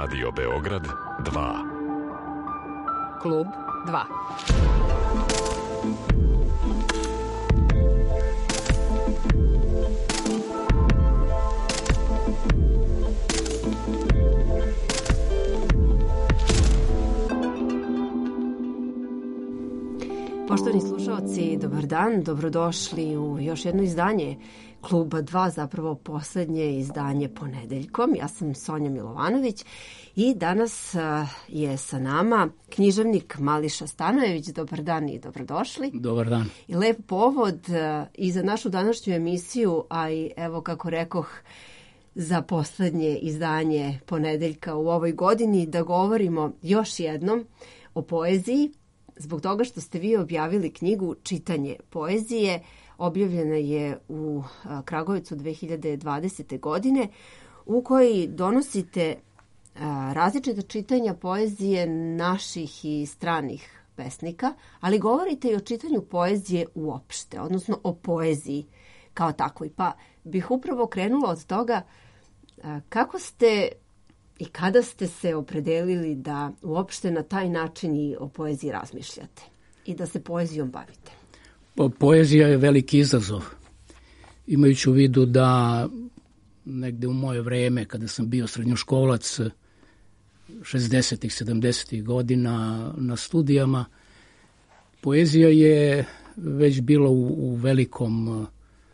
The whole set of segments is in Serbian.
Radio Beograd 2. Klub 2. Poštovani slušalci, dobar dan, dobrodošli u još jedno izdanje Kluba 2, zapravo poslednje izdanje ponedeljkom. Ja sam Sonja Milovanović i danas je sa nama književnik Mališa Stanojević. Dobar dan i dobrodošli. Dobar dan. I lep povod i za našu današnju emisiju, a i evo kako rekoh, za poslednje izdanje ponedeljka u ovoj godini da govorimo još jednom o poeziji, zbog toga što ste vi objavili knjigu Čitanje poezije. Objavljena je u Kragujevcu 2020. godine, u kojoj donosite različita čitanja poezije naših i stranih pesnika, ali govorite i o čitanju poezije uopšte, odnosno o poeziji kao takvoj. Pa bih upravo krenula od toga kako ste i kada ste se opredelili da uopšte na taj način i o poeziji razmišljate i da se poezijom bavite? Poezija je veliki izazov. Imajući u vidu da negde u moje vreme, kada sam bio srednjoškolac 60-ih, 70-ih godina na studijama, poezija je već bila u velikom,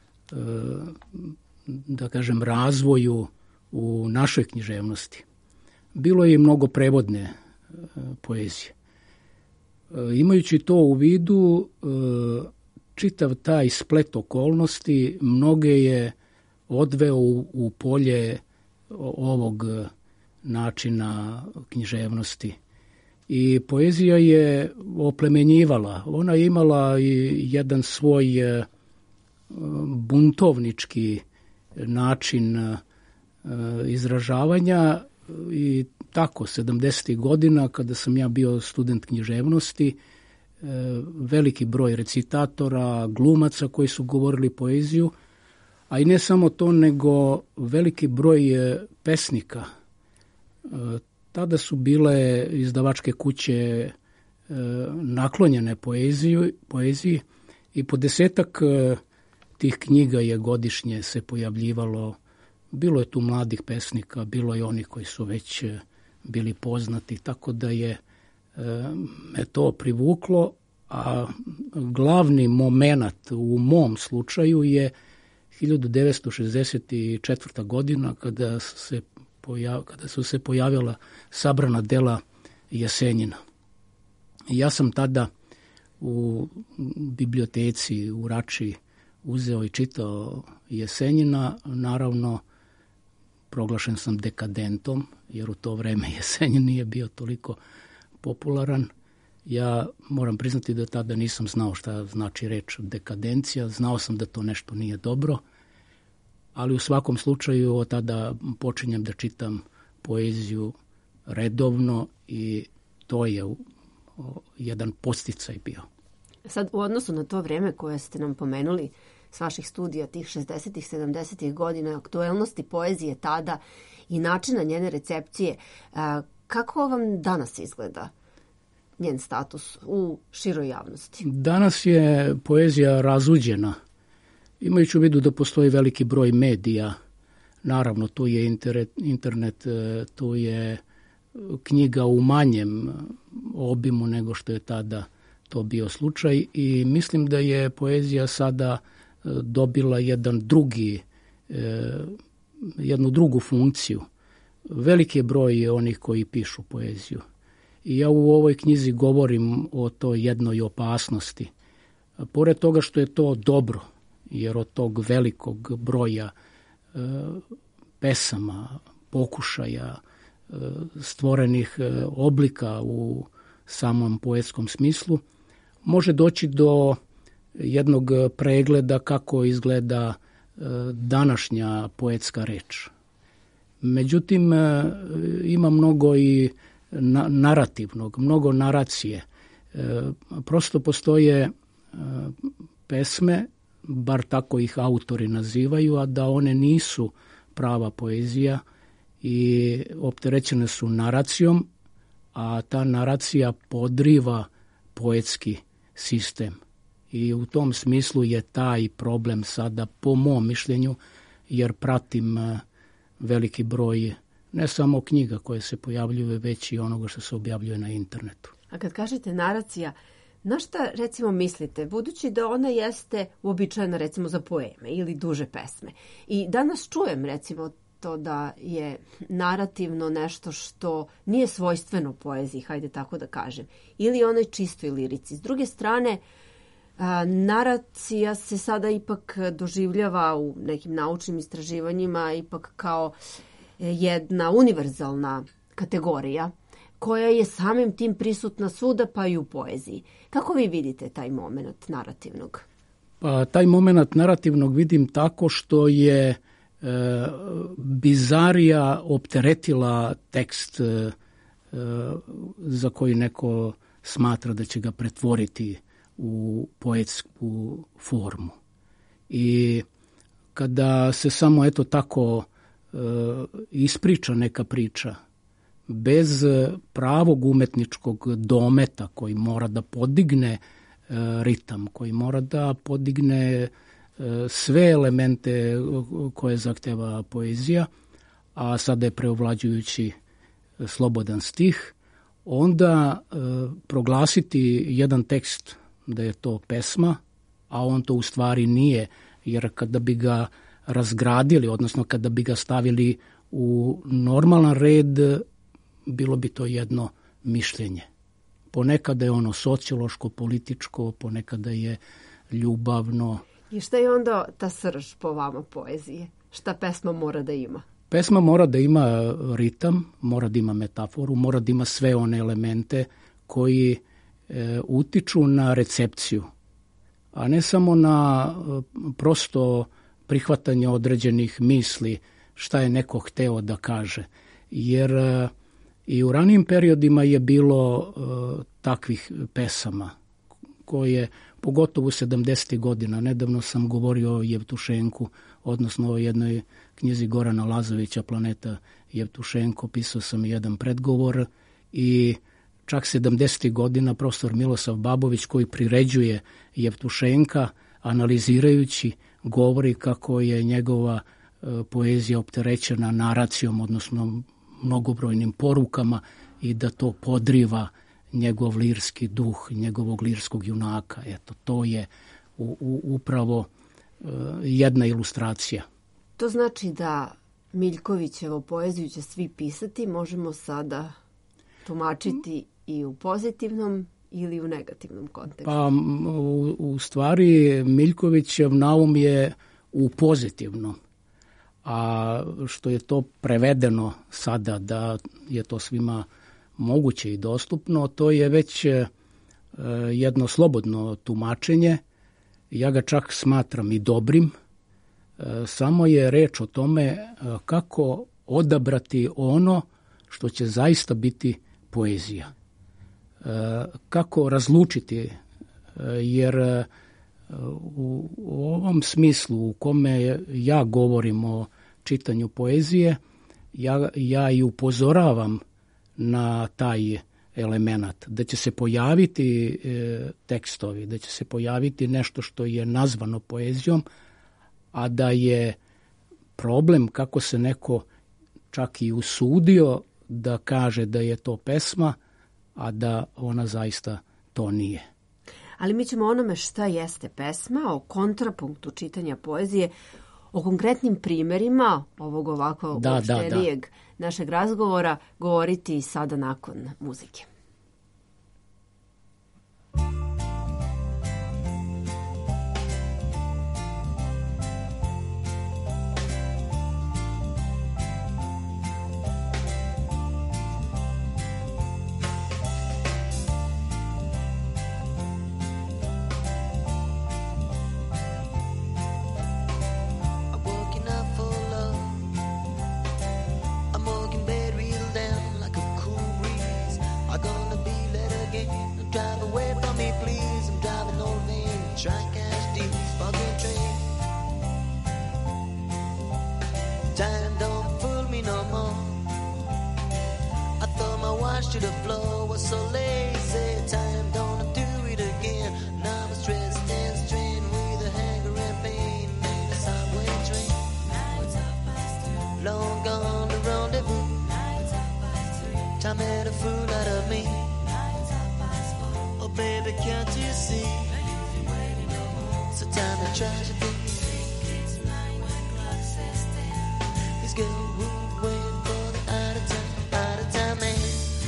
da kažem, razvoju u našoj književnosti. Bilo je i mnogo prevodne poezije. Imajući to u vidu, čitav taj splet okolnosti mnoge je odveo u polje ovog načina književnosti. I poezija je oplemenjivala. Ona je imala i jedan svoj buntovnički način izražavanja i tako, 70. godina, kada sam ja bio student književnosti, veliki broj recitatora, glumaca koji su govorili poeziju, a i ne samo to, nego veliki broj pesnika. Tada su bile izdavačke kuće naklonjene poeziji i po 10 tih knjiga je godišnje se pojavljivalo. Bilo je tu mladih pesnika, bilo je onih koji su već bili poznati, tako da je me to privuklo, a glavni moment u mom slučaju je 1964. godina kada su se pojavila sabrana dela Jesenjina. Ja sam tada u biblioteci u Rači uzeo i čitao Jesenjina, naravno proglašen sam dekadentom, jer u to vreme Jesenjin nije bio toliko popularan. Ja moram priznati da tada nisam znao šta znači reč dekadencija, znao sam da to nešto nije dobro, ali u svakom slučaju od tada počinjem da čitam poeziju redovno i to je jedan podsticaj bio. Sad, u odnosu na to vreme koje ste nam pomenuli s vaših studija, tih 60-ih, 70-ih godina, aktuelnosti poezije tada i načina njene recepcije, kako vam danas izgleda njen status u široj javnosti? Danas je poezija razuđena. Imajući u vidu da postoji veliki broj medija, naravno tu je internet, tu je knjiga u manjem obimu nego što je tada to bio slučaj i mislim da je poezija sada dobila jednu drugu funkciju. Veliki je broj onih koji pišu poeziju. I ja u ovoj knjizi govorim o toj jednoj opasnosti. Pored toga što je to dobro, jer od tog velikog broja pesama, pokušaja, stvorenih oblika u samom poetskom smislu, može doći do jednog pregleda kako izgleda današnja poetska reč. Međutim, ima mnogo i narativnog, mnogo naracije. Prosto postoje pesme, bar tako ih autori nazivaju, a da one nisu prava poezija i opterećene su naracijom, a ta naracija podriva poetski sistem. I u tom smislu je taj problem sada, po mom mišljenju, jer pratim veliki broj ne samo knjiga koje se pojavljuju, već i onoga što se objavljuje na internetu. A kad kažete naracija, na šta recimo mislite, budući da ona jeste uobičajena recimo za poeme ili duže pesme? I danas čujem recimo to da je narativno nešto što nije svojstveno poeziji, hajde tako da kažem, ili onoj čistoj lirici. S druge strane, naracija se sada ipak doživljava u nekim naučnim istraživanjima ipak kao jedna univerzalna kategorija koja je samim tim prisutna svuda pa i u poeziji. Kako vi vidite taj moment narativnog? Pa, taj moment narativnog vidim tako što je bizarija opteretila tekst za koji neko smatra da će ga pretvoriti u poetsku formu. I kada se samo eto tako ispriča neka priča bez pravog umetničkog dometa koji mora da podigne ritam, koji mora da podigne sve elemente koje zahteva poezija, a sada je preovlađujući slobodan stih, onda proglasiti jedan tekst da je to pesma, a on to u stvari nije, jer kada bi ga razgradili, odnosno kada bi ga stavili u normalan red, bilo bi to jedno mišljenje. Ponekada je ono sociološko, političko, ponekada je ljubavno. I šta je onda ta srž po vama poezije? Šta pesma mora da ima? Pesma mora da ima ritam, mora da ima metaforu, mora da ima sve one elemente koji utiču na recepciju, a ne samo na prosto prihvatanje određenih misli šta je neko hteo da kaže. Jer i u ranijim periodima je bilo takvih pesama koje, pogotovo 70. godina, nedavno sam govorio o Jevtušenku, odnosno o jednoj knjizi Gorana Lazovića, Planeta Jevtušenko, pisao sam jedan predgovor i čak 70. godina profesor Milosav Babović, koji priređuje Jevtušenka, analizirajući, govori kako je njegova poezija opterećena naracijom, odnosno mnogobrojnim porukama i da to podriva njegov lirski duh, njegovog lirskog junaka. Eto, to je upravo jedna ilustracija. To znači da Miljkovićevo poeziju će svi pisati, možemo sada tumačiti i u pozitivnom ili u negativnom kontekstu? Pa u stvari Miljkovićev naum je u pozitivnom, a što je to prevedeno sada da je to svima moguće i dostupno, to je već jedno slobodno tumačenje. Ja ga čak smatram i dobrim, samo je reč o tome kako odabrati ono što će zaista biti poezija. Kako razlučiti, jer u ovom smislu u kome ja govorim o čitanju poezije, ja i upozoravam na taj element, da će se pojaviti tekstovi, da će se pojaviti nešto što je nazvano poezijom, a da je problem kako se neko čak i usudio da kaže da je to pesma, a da ona zaista to nije. Ali mi ćemo onome šta jeste pesma, o kontrapunktu čitanja poezije, o konkretnim primjerima ovog ovako uopštelijeg našeg razgovora govoriti sada nakon muzike. Time don't fool me no more. So time to tragedy. This girl would wait for the out of time man.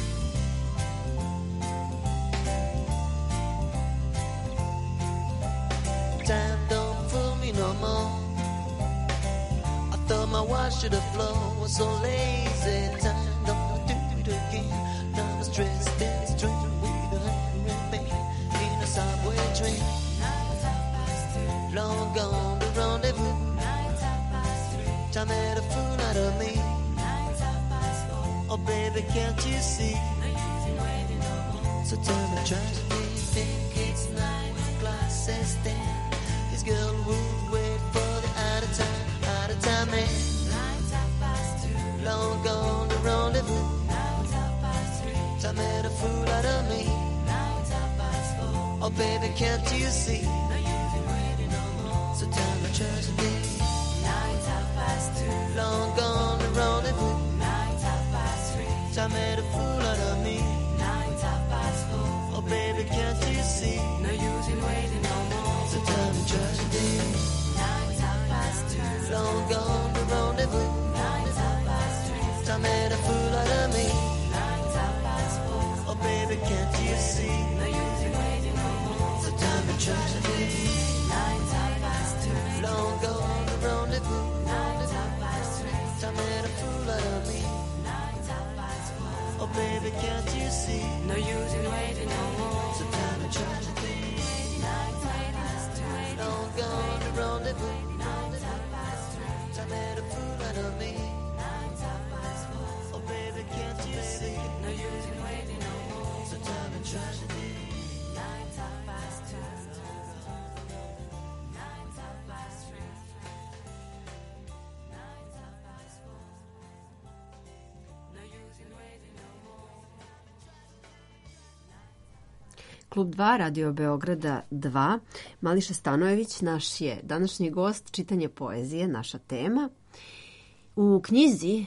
Time don't fool me no more. I thought my watch should have flown, was so lazy. Time don't do it again. Now I'm stressed and strained with a hundred men in a subway train. Long gone the rendezvous. Time made a fool out of me. Oh baby, can't you see? So tell me tragedy, think it's night when glasses stand. This girl would wait for the out of time man. Long gone the rendezvous. Time made a fool out of me. Oh baby, can't you see? So tell me tragedy. Long gone the rendezvous. Time made a fool out of me. Oh baby, can't you see? No use in waiting no more. So tell me tragedy. Long gone the rendezvous. Time made a fool out of me. Oh baby, can't you see? No use in waiting no more. So tell me tragedy. Long gone the rendezvous. Time made a fool out of me. Oh baby, can't you see? No use in waiting no more. So tell me tragedy. Long gone the rendezvous. Time made a fool out of me. Oh baby, can't you see? No use in waiting no more. So tell me tragedy. Klub 2, Radio Beograda 2. Mališa Stanojević, naš je današnji gost, čitanje poezije, naša tema. U knjizi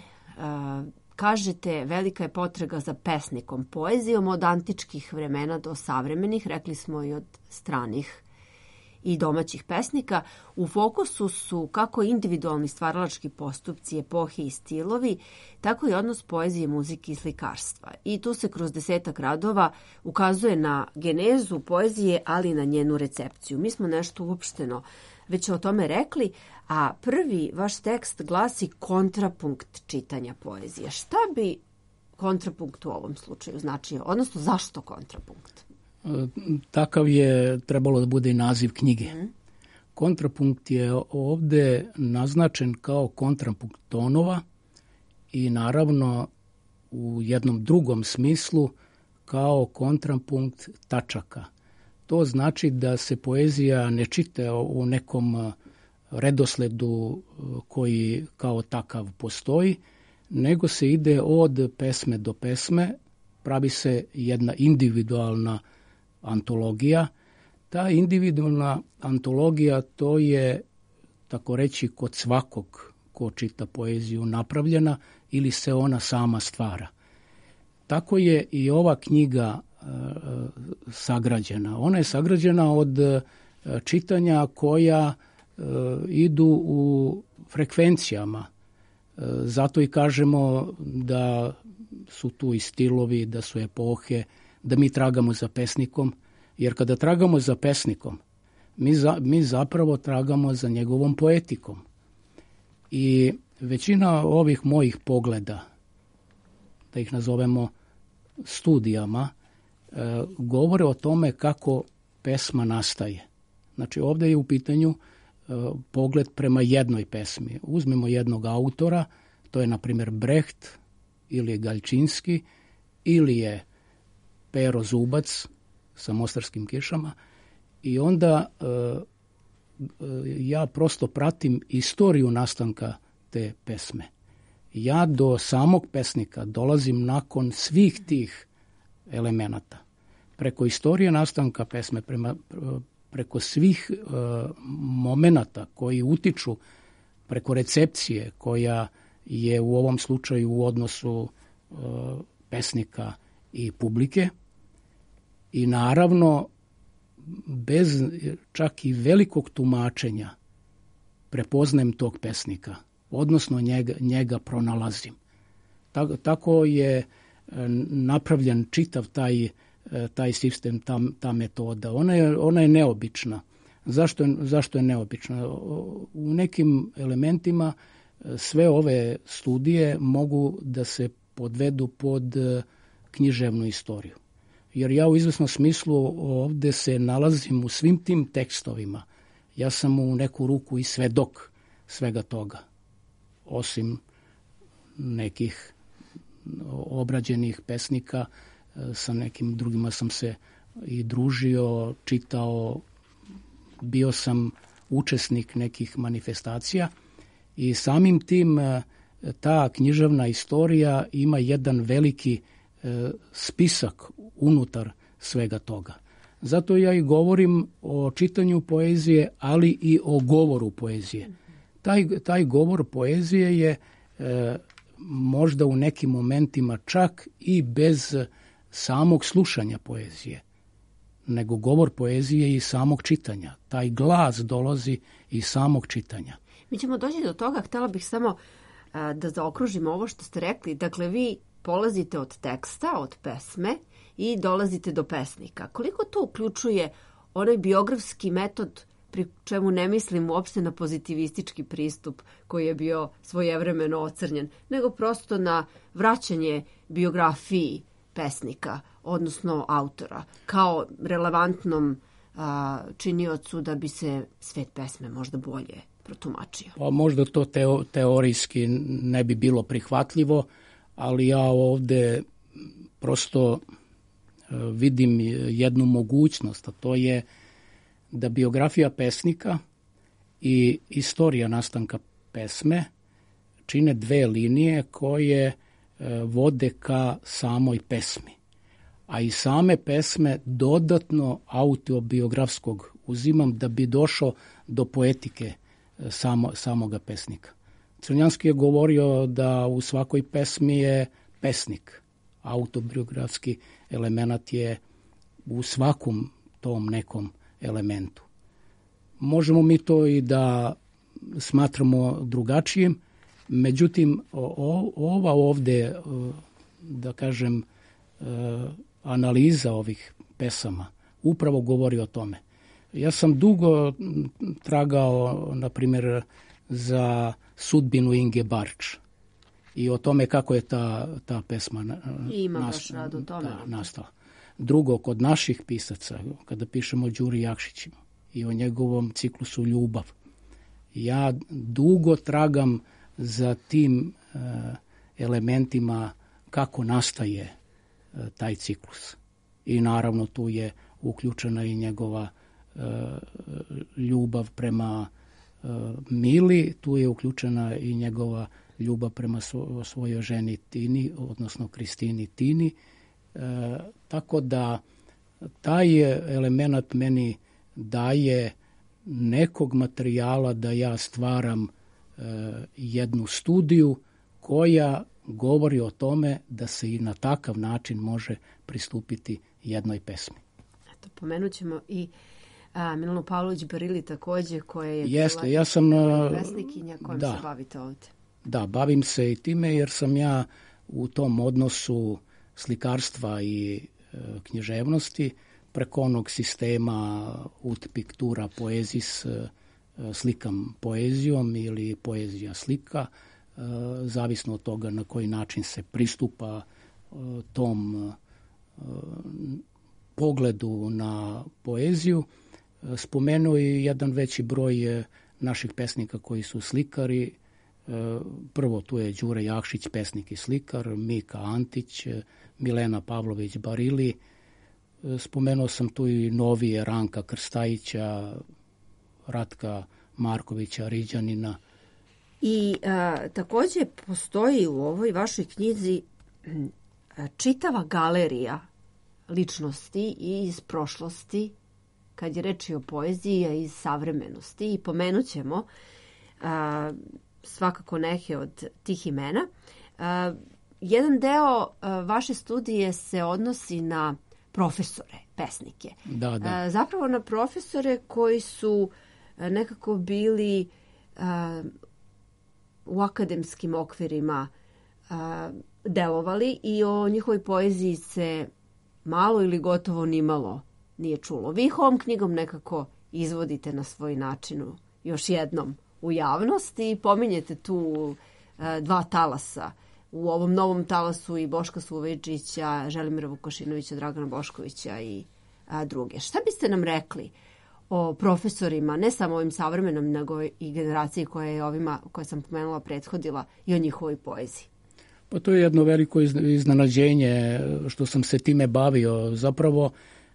kažete, velika je potraga za pesnikom, poezijom od antičkih vremena do savremenih, rekli smo i od stranih i domaćih pesnika. U fokusu su kako individualni stvaralački postupci, epohi i stilovi, tako i odnos poezije, muzike i slikarstva. I tu se kroz 10 radova ukazuje na genezu poezije, ali i na njenu recepciju. Mi smo nešto uopšteno već o tome rekli, a prvi vaš tekst glasi kontrapunkt čitanja poezije. Šta bi kontrapunkt u ovom slučaju značio? Odnosno, zašto kontrapunkt? Takav je trebalo da bude i naziv knjige. Kontrapunkt je ovde naznačen kao kontrapunkt tonova i naravno u jednom drugom smislu kao kontrapunkt tačaka. To znači da se poezija ne čita u nekom redosledu koji kao takav postoji, nego se ide od pesme do pesme, pravi se jedna individualna antologija. Ta individualna antologija, to je, tako reći, kod svakog ko čita poeziju napravljena ili se ona sama stvara. Tako je i ova knjiga sagrađena. Ona je sagrađena od čitanja koja idu u frekvencijama. Zato i kažemo da su tu i stilovi, da su epohe, da mi tragamo za pesnikom, jer kada tragamo za pesnikom, mi zapravo tragamo za njegovom poetikom. I većina ovih mojih pogleda, da ih nazovemo studijama, govore o tome kako pesma nastaje. Znači ovdje je u pitanju pogled prema jednoj pesmi. Uzmemo jednog autora, to je na primjer Brecht, ili je Galčinski, ili je Pero Zubac sa Mostarskim kišama, i onda ja prosto pratim istoriju nastanka te pesme. Ja do samog pesnika dolazim nakon svih tih elemenata. Preko istorije nastanka pesme, preko svih momenata koji utiču, preko recepcije koja je u ovom slučaju u odnosu pesnika i publike, i naravno bez čak i velikog tumačenja prepoznajem tog pesnika, odnosno njega pronalazim. Tako je napravljen čitav taj sistem, ta metoda. Ona je neobična. Zašto je neobična? U nekim elementima sve ove studije mogu da se podvedu pod književnu istoriju. Jer ja u izvesnom smislu ovde se nalazim u svim tim tekstovima. Ja sam u neku ruku i svedok svega toga. Osim nekih obrađenih pesnika, sa nekim drugima sam se i družio, čitao, bio sam učesnik nekih manifestacija i samim tim ta književna istorija ima jedan veliki spisak unutar svega toga. Zato ja i govorim o čitanju poezije, ali i o govoru poezije. Taj govor poezije je možda u nekim momentima čak i bez samog slušanja poezije, nego govor poezije i samog čitanja. Taj glas dolazi iz samog čitanja. Mi ćemo doći do toga, htjela bih samo da zaokružimo ovo što ste rekli. Dakle, vi polazite od teksta, od pesme i dolazite do pesnika. Koliko to uključuje onaj biografski metod, pri čemu ne mislim uopšte na pozitivistički pristup koji je bio svojevremeno ocrnjen, nego prosto na vraćanje biografiji pesnika, odnosno autora, kao relevantnom činiocu da bi se svet pesme možda bolje protumačio. Pa možda to teorijski ne bi bilo prihvatljivo, ali ja ovde prosto vidim jednu mogućnost, a to je da biografija pesnika i istorija nastanka pesme čine dve linije koje vode ka samoj pesmi. A i same pesme dodatno autobiografskog uzimam da bi došao do poetike samoga pesnika. Crnjanski je govorio da u svakoj pesmi je pesnik. Autobiografski element je u svakom tom nekom elementu. Možemo mi to i da smatramo drugačijim, međutim, ova ovde, da kažem, analiza ovih pesama upravo govori o tome. Ja sam dugo tragao, na primjer, za sudbinu Inge Barč i o tome kako je ta pesma nastala. Drugo, kod naših pisaca, kada pišemo o Đuri Jakšiću i o njegovom ciklusu Ljubav, ja dugo tragam za tim elementima kako nastaje taj ciklus. I naravno tu je uključena i njegova ljubav prema Mili, tu je uključena i njegova ljubav prema svojoj ženi Tini, odnosno Kristini Tini. Tako da taj element meni daje nekog materijala da ja stvaram jednu studiju koja govori o tome da se i na takav način može pristupiti jednoj pesmi. Eto, pomenut ćemo i Milenu Pavlović Barili takođe, koja je ja sam pesnikinja kojom se bavite ovde. Da, bavim se i time jer sam ja u tom odnosu slikarstva i književnosti preko onog sistema ut pictura poesis, slikam poezijom ili poezija slika, zavisno od toga na koji način se pristupa tom pogledu na poeziju. Spomenuo je jedan veći broj naših pesnika koji su slikari. Prvo tu je Đure Jakšić, pesnik i slikar, Mika Antić, Milena Pavlović Barili. Spomenuo sam tu i novije Ranka Krstajića, Ratka Markovića Riđanina. I takođe postoji u ovoj vašoj knjizi čitava galerija ličnosti i iz prošlosti, kad je reč o poeziji, a iz savremenosti. I pomenut ćemo svakako neke od tih imena. Jedan deo vaše studije se odnosi na profesore, pesnike. Da. Zapravo na profesore koji su nekako bili u akademskim okvirima delovali i o njihovoj poeziji se malo ili gotovo nimalo nije čulo. Vi ih ovom knjigom nekako izvodite na svoj način još jednom u javnosti i pominjete tu dva talasa. U ovom novom talasu i Boška Suvejčića, Želimira Vukašinovića, Dragana Boškovića i druge. Šta biste nam rekli o profesorima, ne samo ovim savremenom, nego i generaciji koje sam pomenula prethodila i o njihovoj poeziji? Pa to je jedno veliko iznenađenje što sam se time bavio. Zapravo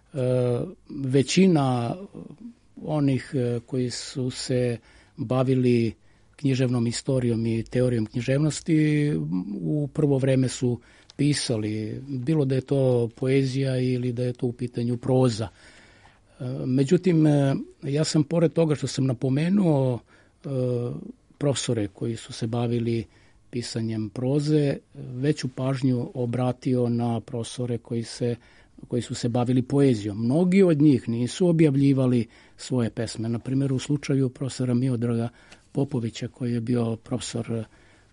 većina onih koji su se bavili književnom istorijom i teorijom književnosti u prvo vreme su pisali, bilo da je to poezija ili da je to u pitanju proza. Međutim, ja sam pored toga što sam napomenuo profesore koji su se bavili pisanjem proze, veću pažnju obratio na profesore koji su se bavili poezijom. Mnogi od njih nisu objavljivali svoje pesme. Na primjer, u slučaju profesora Miodraga Popovića, koji je bio profesor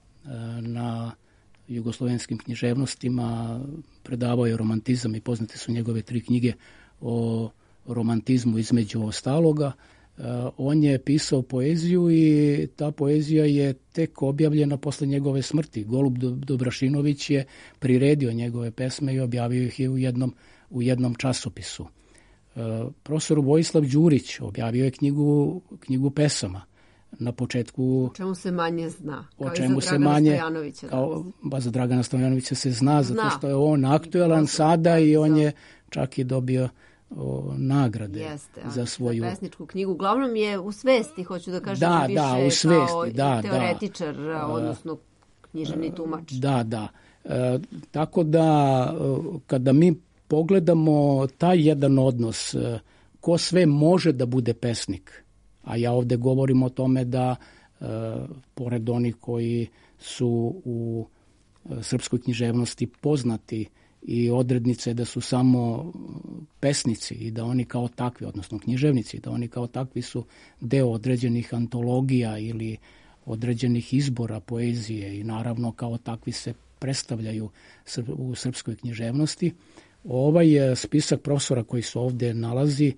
na jugoslovenskim književnostima, predavao je romantizam i poznate su njegove 3 knjige o romantizmu između ostaloga. On je pisao poeziju i ta poezija je tek objavljena posle njegove smrti. Golub Dobrašinović je priredio njegove pesme i objavio ih je u jednom časopisu. Profesor Vojislav Đurić objavio je knjigu pesama. Na početku... O čemu se manje zna? O čemu se manje... Za Dragana Stojanovića se zna, zato što je on aktuelan sada i on je čak i dobio nagrade za svoju... pesničku knjigu. Uglavnom je u svesti, hoću da kažem, više u svesti, kao teoretičar, odnosno književni tumač. Da. Tako da, kada mi pogledamo taj jedan odnos, ko sve može da bude pesnik, a ja ovde govorim o tome da, pored onih koji su u srpskoj književnosti poznati i odrednice da su samo pesnici i da oni kao takvi, odnosno književnici, da oni kao takvi su deo određenih antologija ili određenih izbora poezije i naravno kao takvi se predstavljaju u srpskoj književnosti. Ovaj spisak profesora koji se ovde nalazi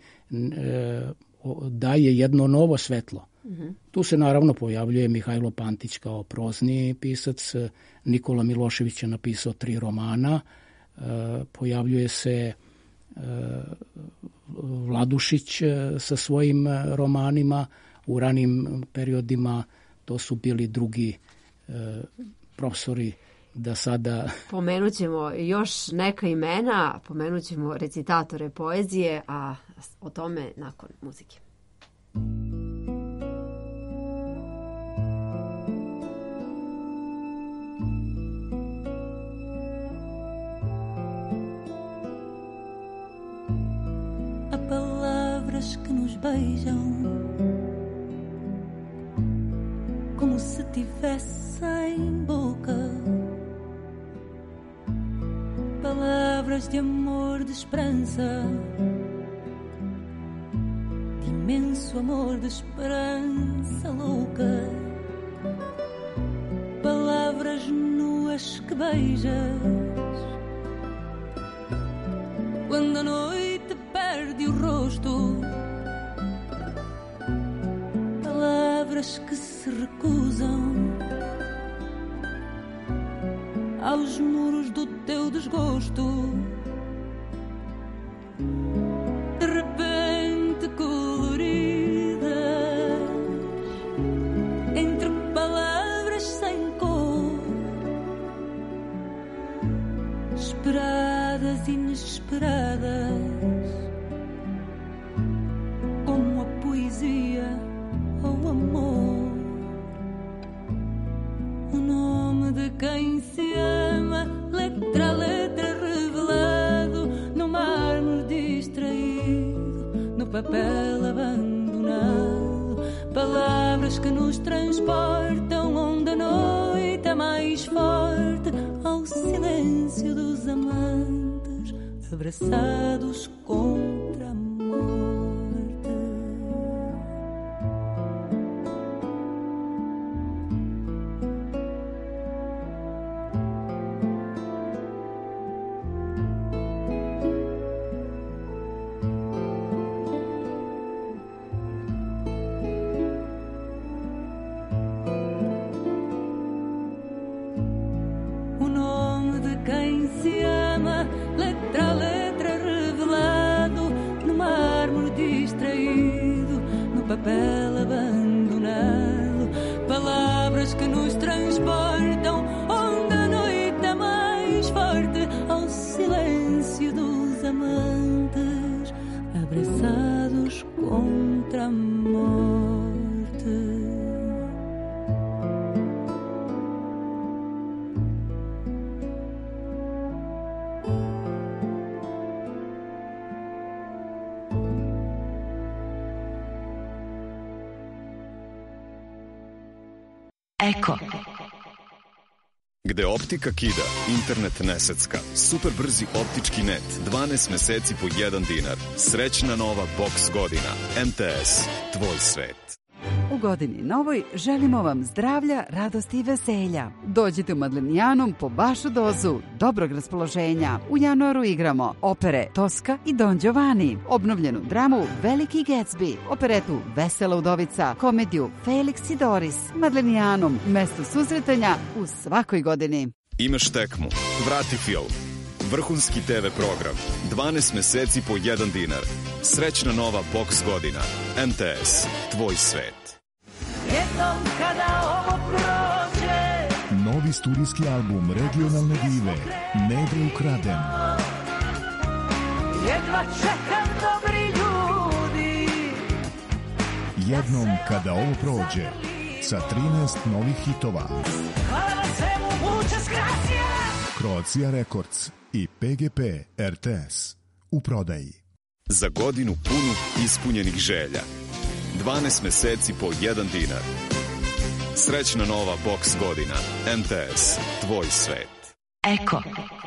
daje jedno novo svetlo. Tu se naravno pojavljuje Mihajlo Pantić kao prozni pisac, Nikola Milošević je napisao 3 romana, pojavljuje se Vladušić sa svojim romanima, u ranim periodima to su bili drugi profesori da sada... Pomenut ćemo još neka imena, pomenut ćemo recitatore poezije, a o tome nakon muzike. Há palavras que nos beijam como se tivessem boca, palavras de amor, de esperança, de imenso amor, de esperança louca, palavras nuas que beijas quando a noite perde o rosto, palavras que se recusam aos muros do teu desgosto. De repente coloridas, entre palavras sem cor, esperadas e inesperadas, como a poesia ou o amor. O nome de quem se ama, letra a letra revelado, no mármore distraído, no papel abandonado. Palavras que nos transportam onde a noite é mais forte, ao silêncio dos amantes, abraçados contra a morte. Papel abandonado, palavras que nos transportam onde a noite é mais forte, ao silêncio dos amantes, abraçados contra a morte. Eko. Gde optika kida, internet ne secka. Super brzi optički net, 12 meseci po 1 dinar. Srećna nova box godina. MTS, tvoj svet. U godini novoj želimo vam zdravlja, radosti i veselja. Dođite u Madlenijanum po vašu dozu dobrog raspoloženja. U januaru igramo opere Tosca i Don Giovanni, obnovljenu dramu Veliki Gatsby, operetu Vesela udovica, komediju Felix i Doris. Madlenijanum, mesto susretanja u svakoj godini. Imaš tekmu, vrati film. Vrhunski TV program, 12 meseci po 1 dinar. Srećna nova box godina. MTS, tvoj svet. Jednom kada ovo prođe, novi studijski album regionalne dive Negre ukraden. Jedva čekam dobri ljudi. Jednom kada ovo prođe, sa 13 novih hitova. Hvala na svemu, muchas gracias. Croatia Records i PGP RTS u prodaji. Za godinu punu ispunjenih želja. 12 meseci po 1 dinar. Srećna nova box godina. MTS, tvoj svet. Eko.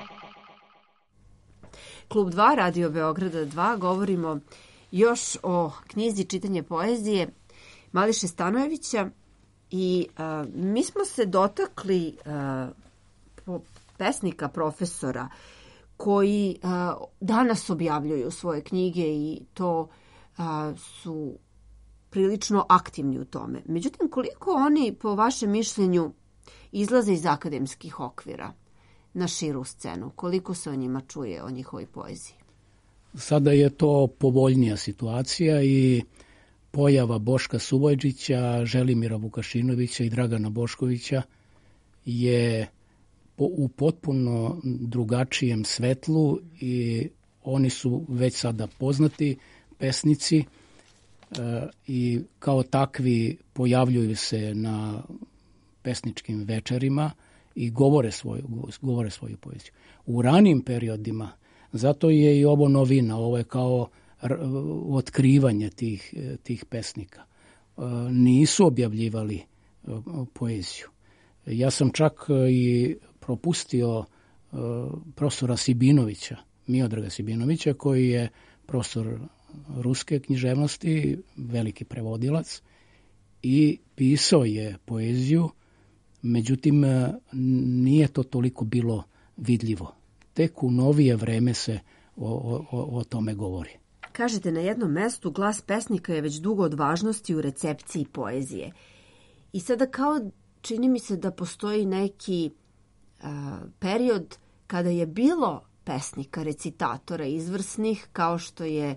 Klub 2, Radio Beograda 2, govorimo još o knjizi Čitanje poezije Mališe Stanojevića i mi smo se dotakli pesnika, profesora koji danas objavljuju svoje knjige i to su prilično aktivni u tome. Međutim, koliko oni, po vašem mišljenju, izlaze iz akademskih okvira na širu scenu? Koliko se o njima čuje, o njihovoj poeziji? Sada je to povoljnija situacija i pojava Boška Suvojđića, Želimira Vukašinovića i Dragana Boškovića je u potpuno drugačijem svetlu i oni su već sada poznati pesnici i kao takvi pojavljuju se na pesničkim večerima i govore svoju poeziju. U ranijim periodima, zato je i ovo novina, ovo je kao otkrivanje tih pesnika. Nisu objavljivali poeziju. Ja sam čak i propustio profesora Sibinovića, Miodraga Sibinovića, koji je profesor ruske književnosti, veliki prevodilac i pisao je poeziju, međutim nije to toliko bilo vidljivo. Tek u novije vreme se o tome govori. Kažete, na jednom mestu glas pesnika je već dugo od važnosti u recepciji poezije. I sada kao čini mi se da postoji neki period kada je bilo pesnika, recitatora izvrsnih, kao što je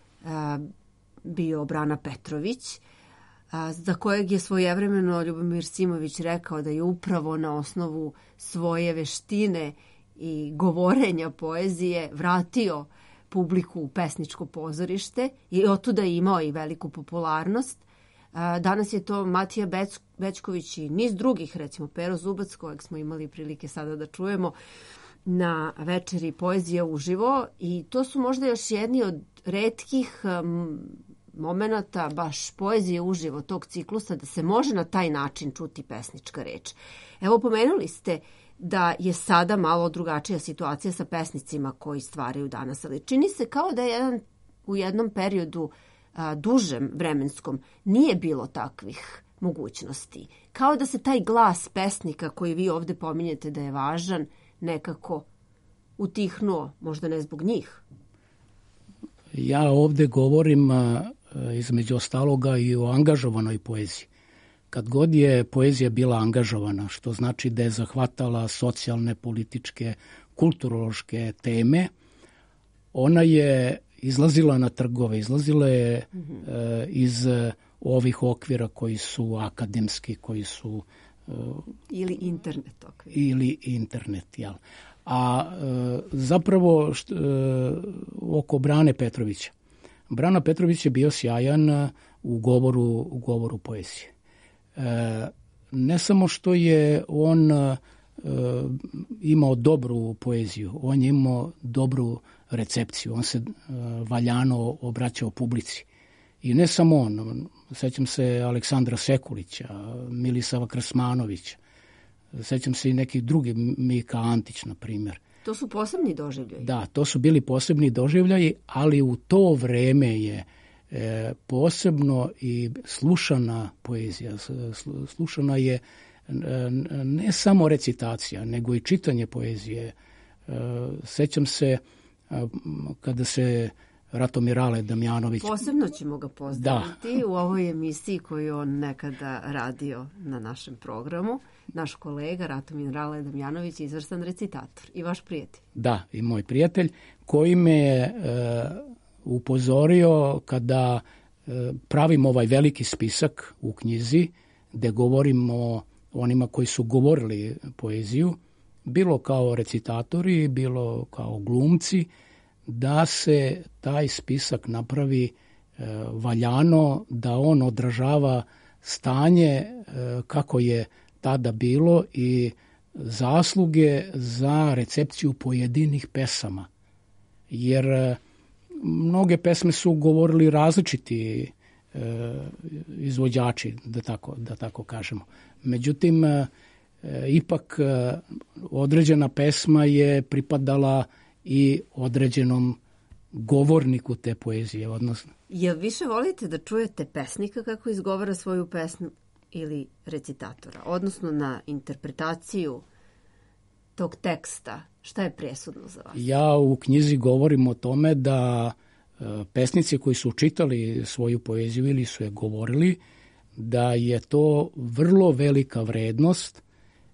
bio Brana Petrović, za kojeg je svojevremeno Ljubomir Simović rekao da je upravo na osnovu svoje veštine i govorenja poezije vratio publiku u pesničko pozorište i otuda je imao i veliku popularnost. Danas je to Matija Bećković i niz drugih, recimo Pero Zubac, kojeg smo imali prilike sada da čujemo na večeri poezije uživo, i to su možda još jedni od retkih momenata baš poezije uživo tog ciklusa da se može na taj način čuti pesnička reč. Evo, pomenuli ste da je sada malo drugačija situacija sa pesnicima koji stvaraju danas, ali čini se kao da je u jednom periodu dužem vremenskom nije bilo takvih mogućnosti. Kao da se taj glas pesnika koji vi ovde pominjete da je važan nekako utihnuo, možda ne zbog njih. Ja ovde govorim između ostaloga i o angažovanoj poeziji. Kad god je poezija bila angažovana, što znači da je zahvatala socijalne, političke, kulturološke teme, ona je izlazila na trgove, izlazila je iz ovih okvira koji su akademski, koji su... Ili internet okvir. Ili internet, jel? A zapravo oko Brane Petrovića. Brana Petrović je bio sjajan u govoru poezije. Ne samo što je on imao dobru poeziju, on je imao dobru recepciju, on se valjano obraćao publici. I ne samo on, sećam se Aleksandra Sekulića, Milisava Krasmanovića, sećam se i nekih drugih, Mika Antić, na primjer. To su posebni doživljaji. Da, to su bili posebni doživljaji, ali u to vreme je posebno i slušana poezija. Slušana je ne samo recitacija, nego i čitanje poezije. Sećam se kada se Ratomir Ale Damjanović... Posebno ćemo ga pozdraviti u ovoj emisiji koju on nekada radio na našem programu. Naš kolega Ratomir Ale Damjanović je izvrstan recitator i vaš prijatelj. Da, i moj prijatelj koji me je upozorio kada pravim ovaj veliki spisak u knjizi gde govorimo o onima koji su govorili poeziju, bilo kao recitatori, bilo kao glumci, da se taj spisak napravi valjano, da on odražava stanje kako je tada bilo i zasluge za recepciju pojedinih pesama. Jer mnoge pesme su govorili različiti izvođači, da tako kažemo. Međutim, ipak određena pesma je pripadala i određenom govorniku te poezije. Odnosno. Jel više volite da čujete pesnika kako izgovara svoju pesmu ili recitatora? Odnosno na interpretaciju tog teksta. Šta je presudno za vas? Ja u knjizi govorim o tome da pesnici koji su čitali svoju poeziju ili su je govorili, da je to vrlo velika vrednost,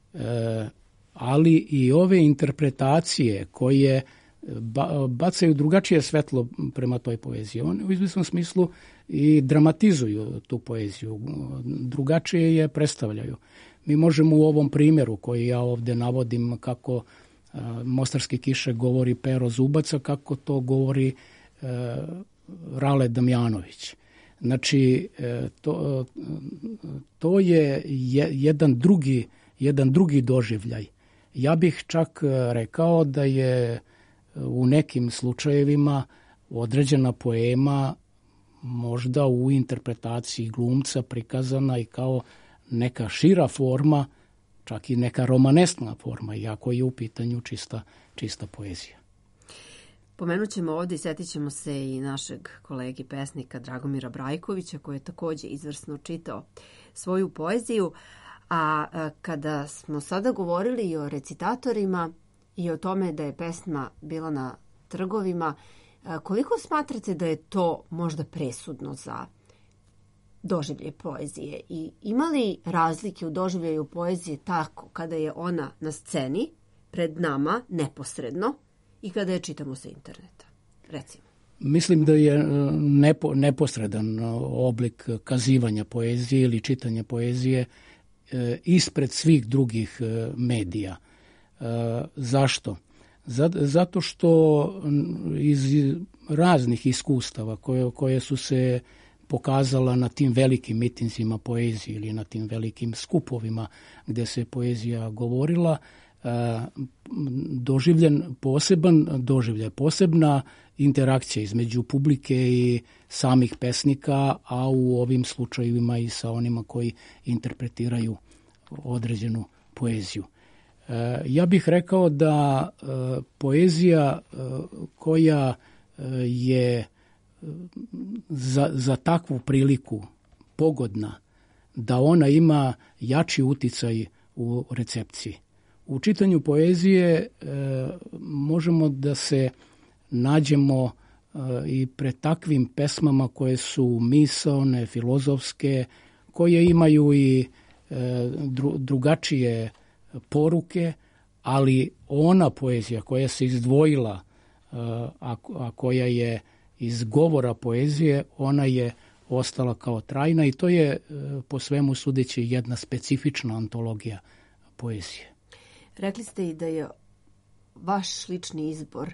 ali i ove interpretacije koje bacaju drugačije svetlo prema toj poeziji. Oni u izvesnom smislu i dramatizuju tu poeziju, drugačije je predstavljaju. Mi možemo u ovom primjeru koji ja ovde navodim kako Mostarske kiše govori Pero Zubaca, kako to govori Rale Damjanović. Znači, to je jedan drugi doživljaj. Ja bih čak rekao da je u nekim slučajevima određena poema možda u interpretaciji glumca prikazana i kao neka šira forma, čak i neka romaneskna forma, iako je u pitanju čista poezija. Pomenut ćemo ovdje i setit ćemo se i našeg kolegi pesnika Dragomira Brajkovića, koji je također izvrsno čitao svoju poeziju. A kada smo sada govorili i o recitatorima i o tome da je pesma bila na trgovima, koliko smatrate da je to možda presudno za doživljaj poezije? I ima li razlike u doživljaju poezije tako kada je ona na sceni, pred nama, neposredno, i kada je čitamo sa interneta, recimo? Mislim da je neposredan oblik kazivanja poezije ili čitanja poezije ispred svih drugih medija. Zašto? Zato što iz raznih iskustava koje su se pokazala na tim velikim mitinzima poezije ili na tim velikim skupovima gde se poezija govorila, posebna interakcija između publike i samih pesnika, a u ovim slučajevima i sa onima koji interpretiraju određenu poeziju. Ja bih rekao da poezija koja je za takvu priliku pogodna, da ona ima jači uticaj u recepciji. U čitanju poezije možemo da se nađemo i pred takvim pesmama koje su misaone, filozofske, koje imaju i drugačije poruke, ali ona poezija koja se izdvojila, a koja je iz govora poezije, ona je ostala kao trajna i to je po svemu sudeći jedna specifična antologija poezije. Rekli ste i da je vaš lični izbor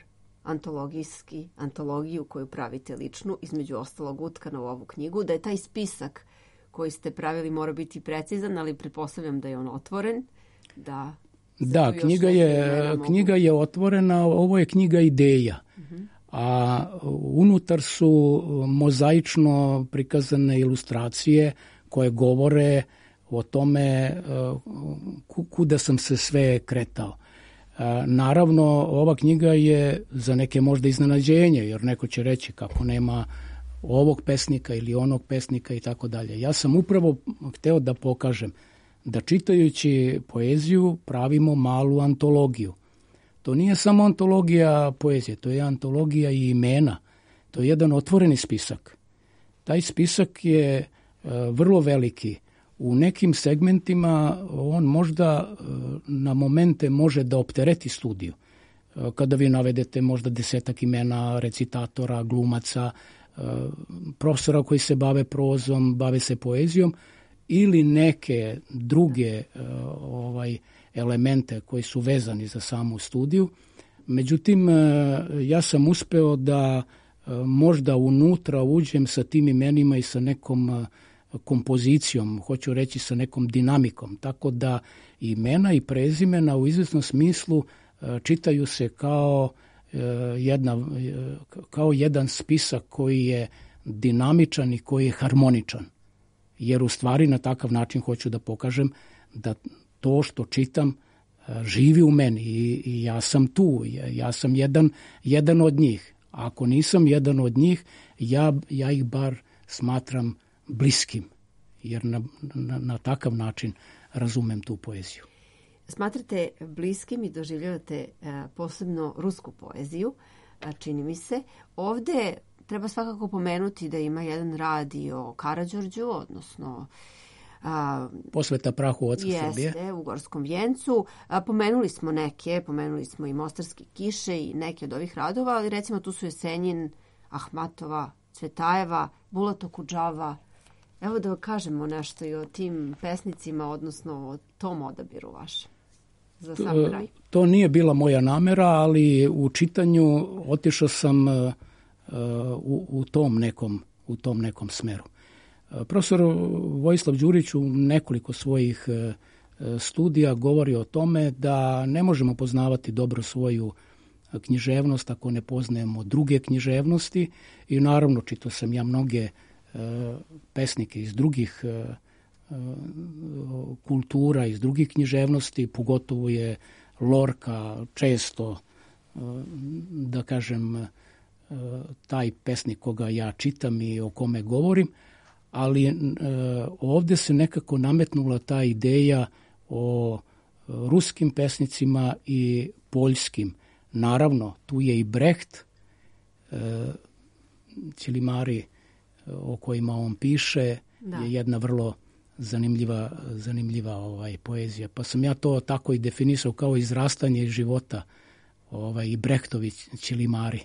antologiju koju pravite ličnu, između ostalog utkana u ovu knjigu, da je taj spisak koji ste pravili mora biti precizan, ali pretpostavljam da je on otvoren. Da, knjiga je otvorena, ovo je knjiga ideja, a unutar su mozaično prikazane ilustracije koje govore o tome kuda sam se sve kretao. Naravno, ova knjiga je za neke možda iznenađenje, jer neko će reći kako nema ovog pesnika ili onog pesnika i tako dalje. Ja sam upravo hteo da pokažem da čitajući poeziju pravimo malu antologiju. To nije samo antologija poezije, to je antologija i imena. To je jedan otvoreni spisak. Taj spisak je vrlo veliki. U nekim segmentima on možda na momente može da optereti studiju. Kada vi navedete možda 10 imena recitatora, glumaca, profesora koji se bave prozom, bave se poezijom, ili neke druge elemente koji su vezani za samu studiju. Međutim, ja sam uspeo da možda unutra uđem sa tim imenima i sa nekom kompozicijom, hoću reći sa nekom dinamikom, tako da imena i prezimena u izvesnom smislu čitaju se kao jedan spisak koji je dinamičan i koji je harmoničan. Jer u stvari na takav način hoću da pokažem da to što čitam živi u meni i ja sam tu, ja sam jedan od njih. A ako nisam jedan od njih, ja ih bar smatram bliskim, jer na takav način razumem tu poeziju. Smatrate bliskim i doživljavate posebno rusku poeziju, čini mi se. Ovde treba svakako pomenuti da ima jedan rad i o Karađorđu, odnosno Posveta prahu oca Srbije. Jeste, u Gorskom vjencu. Pomenuli smo i Mostarske kiše i neke od ovih radova, ali recimo tu su Jesenjin, Ahmatova, Cvetajeva, Bulat Okudžava. Evo da kažemo nešto i o tim pesnicima, odnosno o tom odabiru vašem. Za sam kraj. To nije bila moja namera, ali u čitanju otišao sam u tom nekom smeru. Profesor Vojislav Đurić u nekoliko svojih studija govori o tome da ne možemo poznavati dobro svoju književnost ako ne poznajemo druge književnosti i naravno čitao sam ja mnoge pesnike iz drugih kultura, iz drugih književnosti, pogotovo je Lorka često, da kažem, taj pesnik koga ja čitam i o kome govorim, ali ovde se nekako nametnula ta ideja o ruskim pesnicima i poljskim. Naravno, tu je i Brecht, Ćelimari o kojima on piše, je jedna vrlo zanimljiva poezija. Pa sam ja to tako i definisao kao izrastanje iz života i Brechtovi Ćelimari.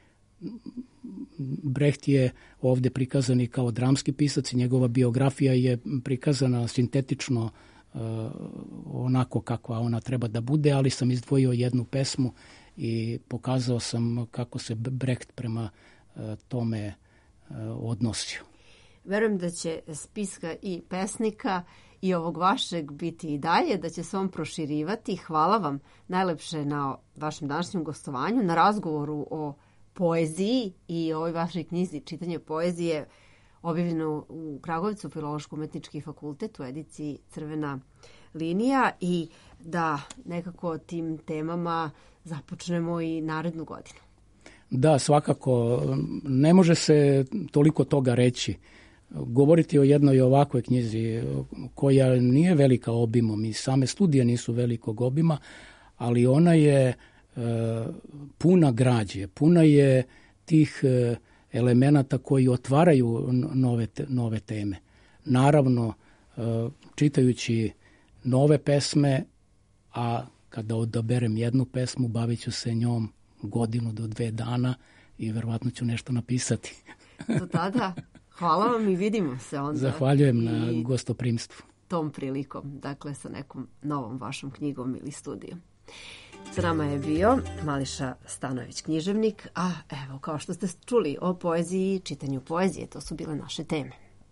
Brecht je ovde prikazan i kao dramski pisac i njegova biografija je prikazana sintetično onako kakva ona treba da bude, ali sam izdvojio jednu pesmu i pokazao sam kako se Brecht prema tome odnosio. Verujem da će spiska i pesnika i ovog vašeg biti i dalje, da će se on proširivati. Hvala vam najlepše na vašem današnjem gostovanju, na razgovoru o poeziji i ovoj vašoj knjizi Čitanje poezije, objavljeno u Kragujevcu, Filološko-umetnički fakultet u ediciji Crvena linija i da nekako tim temama započnemo i narednu godinu. Da, svakako. Ne može se toliko toga reći. Govoriti o jednoj ovakvoj knjizi koja nije velika obimom i same studije nisu velikog obima, ali ona je puna građe, puna je tih elemenata koji otvaraju nove teme. Naravno, čitajući nove pesme, a kada odaberem jednu pesmu, bavit ću se njom 1 do 2 dana i verovatno ću nešto napisati. Do tada, hvala vam i vidimo se onda. Zahvaljujem na gostoprimstvu. Tom prilikom, dakle sa nekom novom vašom knjigom ili studijom. Sa nama je bio Mališa Stanojević, književnik, a evo, kao što ste čuli o poeziji i čitanju poezije, to su bile naše teme.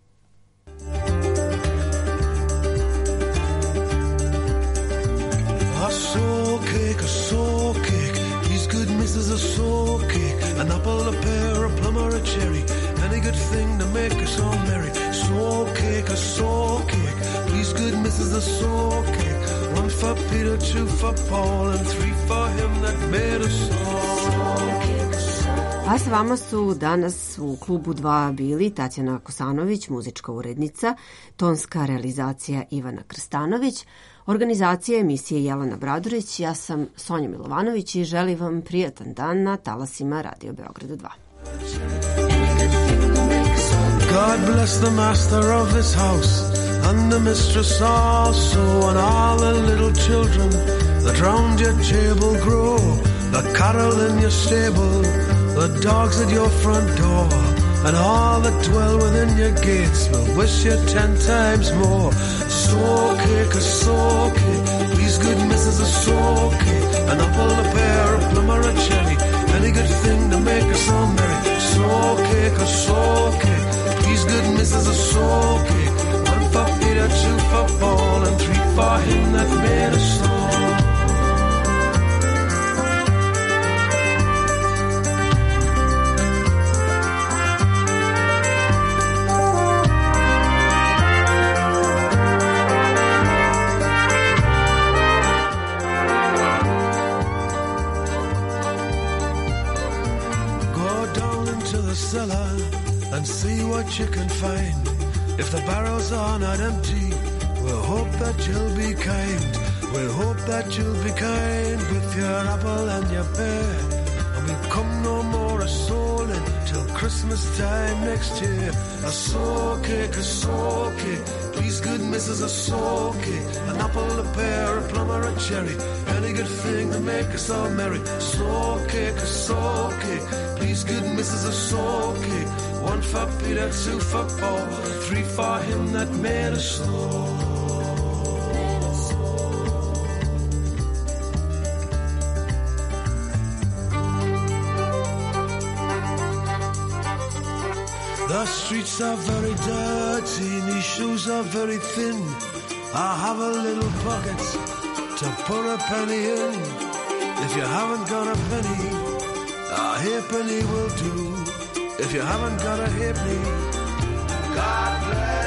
A soul cake, these good misses a soul cake, an apple, a pear, a plum or a cherry, any good thing to make us all merry. Soul cake, these good misses a soul cake, 1 for Peter, 2 for Paul, and 3 for him that made us all. A s vama su danas u klubu 2 bili Tatjana Kosanović, muzička urednica, tonska realizacija Ivana Krstanović, organizacija emisije Jelena Bradurić, ja sam Sonja Milovanović i želim vam prijatan dan na talasima Radio Beograda 2. God bless the master of this house and the mistress also, and all the little children that round your table grow, the cattle in your stable, the dogs at your front door, and all that dwell within your gates will wish you 10 times more. Soul cake, these good misses a soul cake, an apple, a pear, a plum or a cherry, any good thing to make us all merry. Soul cake, these good misses a soul cake, 1 for Peter, 2 for Paul, and 3 for him that made us all. Cellar and see what you can find. If the barrels are not empty, we'll hope that you'll be kind. We'll hope that you'll be kind with your apple and your pear, and we'll come no more a souling till Christmas time next year. A soul cake, please good misses a soul cake, an apple, a pear, a plum or a cherry, any good thing to make us all merry. Soul cake, please good misses a soul cake, 1 for Peter, 2 for Paul, 3 for him that made us all. The streets are very dirty, these shoes are very thin. I have a little pocket to put a penny in. If you haven't got a penny, a halfpenny will do. If you haven't got a halfpenny, God bless.